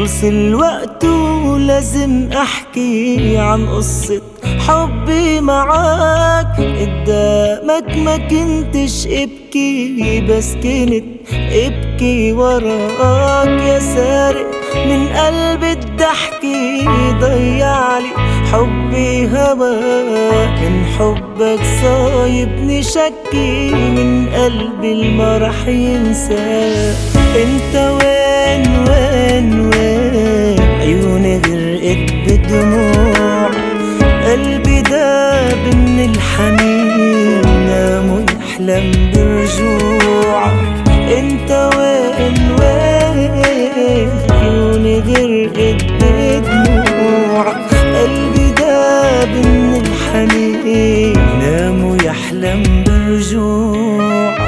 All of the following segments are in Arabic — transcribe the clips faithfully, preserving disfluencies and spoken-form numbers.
خلص الوقت ولازم احكي عن قصة حبي معاك. قدامك ما كنتش ابكي بس كنت ابكي وراك، يا سارق من قلبي الضحكي ضيعلي حبي هواك. من حبك صايبني شكي من قلبي اللي ما رح ينساك. انت وين وين وين عيوني غرقت بدموع، قلبي داب من الحنين نام ويحلم برجوعك. انت وين وين عيوني غرقت بدموع، قلبي داب من الحنين نام ويحلم برجوعك.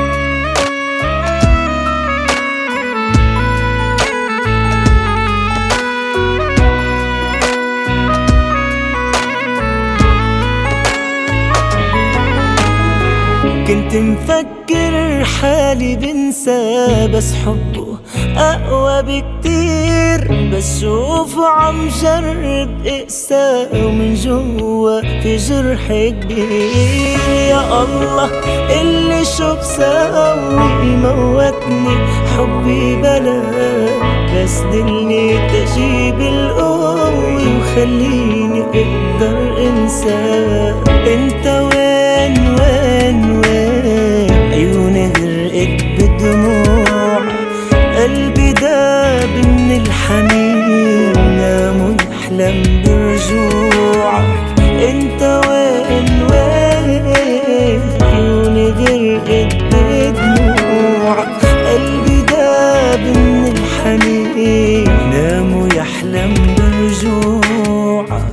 كنت مفكر حالي بنسى بس حبه أقوى بكتير، بس شوفه عم جرب اقسى ومن جوا في جرح كبير. يا الله اللي شو بساوي موتني حبي بلاك، بس دلني تجيب القوي وخليني اقدر انساك. انت وين وين وين عيوني غرقت بدموع، قلبي داب من الحنين نام ويحلم برجوعك. انت وين وين عيوني غرقت بدموع، قلبي داب من الحنين نام ويحلم برجوعك.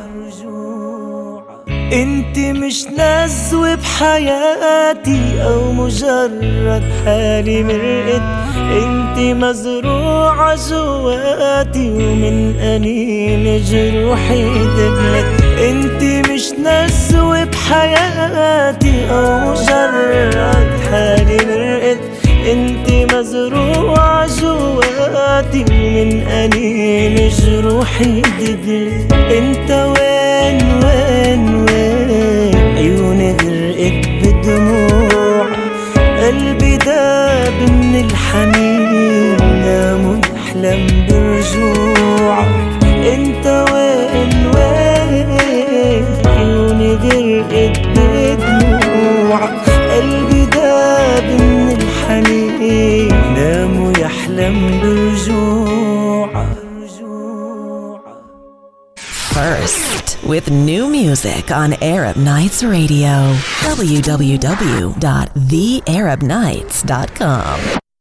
انت مش نزوة بحياتي او مجرد حالي مرقت، انت مزروعة جواتي ومن انين جروحي دبلت. انت مش نزوة بحياتي او مجرد حالي مرقت، انت مزروعة جواتي ومن انين جروحي دبلت. انت وين وين وين عيوني غرقت بدموع، قلبي داب من الحنين نام ويحلم برجوعك. انت وين وين عيوني غرقت بدموع، قلبي داب من الحنين نام ويحلم برجوعك. First, with new music on Arab Nights Radio. w w w dot the arab nights dot com